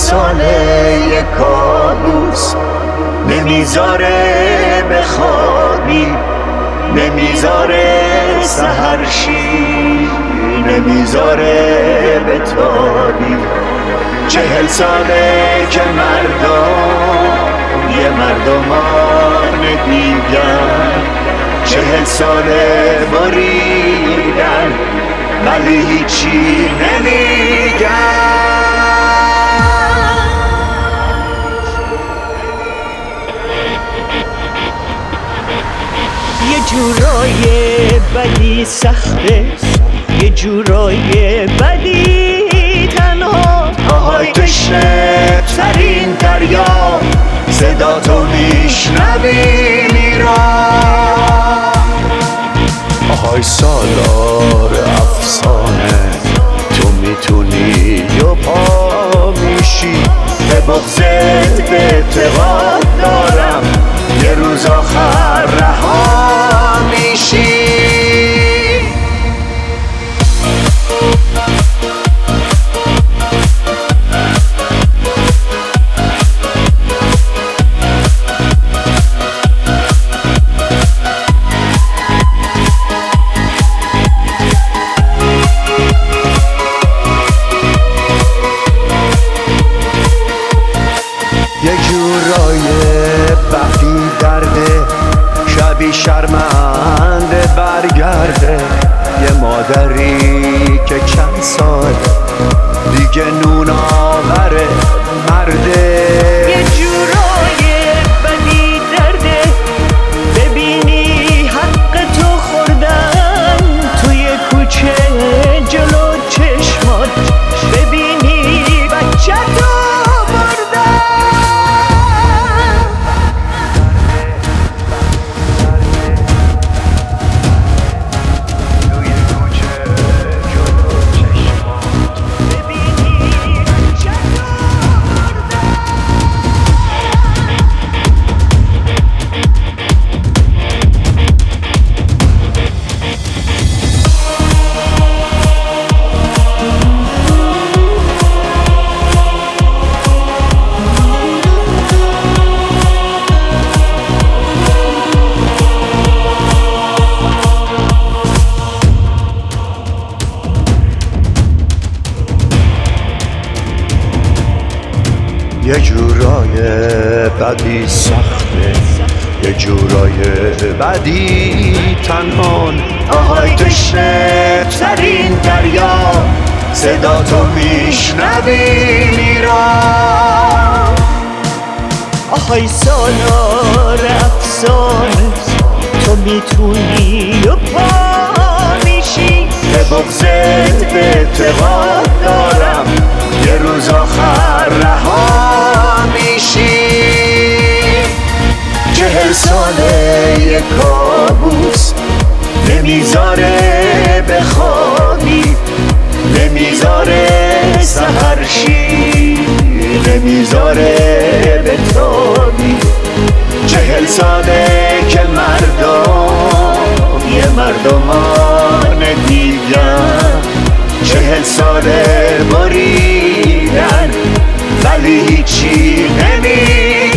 ساله یک کابوس نمیذاره بخوابی، نمیذاره سحرشی، نمیذاره بتابی. 40 ساله که مردم یه مردمان دیگر، 40 ساله بریدن ولی هیچی نمیگن. یه جورای بدی سخته، یه جورای بدی تنها. آهای تشنه ترین دریا، صدا تو میشنوی میران. آهای سالار افسانه، تو میتونی و پا میشی. به بغضت به اعتقاد دارم یه روز آخر رها میشی. یه جورای بخی درده، شبی شرمنده برگرده. یه مادری که چند سال دیگه نون آوره مرده. یه جورای بدی درده، ببینی حق تو خوردن توی کوچه جلو چشمات، ببینی بچه تو یه جورای بدی سخته، یه جورای بدی تنهان. آهای تشنه ترین دریا، صدا تو میشنوی میران. آهای سالار افسانه، تو میتونی و پا میشی. به بغضت به اعتقاد دارم یه روز آخر رها میشی. 40 ساله یک کابوس نمیذاره بخوابی، نمیذاره سحرشی، نمیذاره بتابی. 40 ساله که مردم یه مردمان دیگر، 40 ساله بریدن ولی هیچی نمی